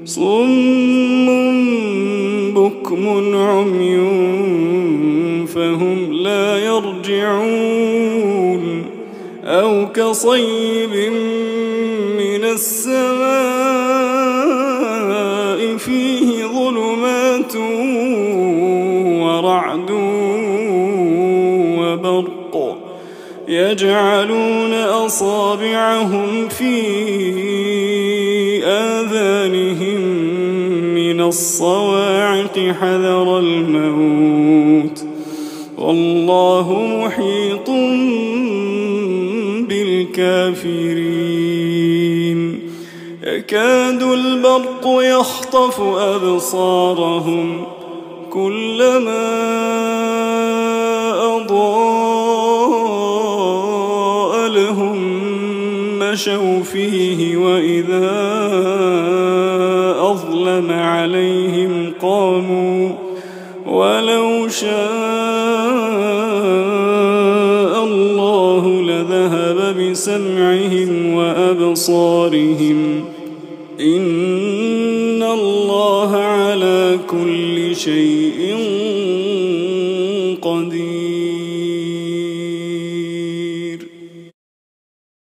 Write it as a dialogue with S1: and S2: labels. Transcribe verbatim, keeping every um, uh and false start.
S1: صم بكم عمي فهم لا يرجعون أو كصيب من السماء فيه ظلمات ورعد وبرق يجعلون أصابعهم في آذانهم من الصواعق حذر الموت والله محيط بالكافرين يكاد البرق يخطف أبصارهم كلما أضاء لهم مشوا فيه وإذا أظلم عليهم قاموا ولو شاء الله لذهب بسمعهم وأبصارهم إن الله على كل شيء قدير.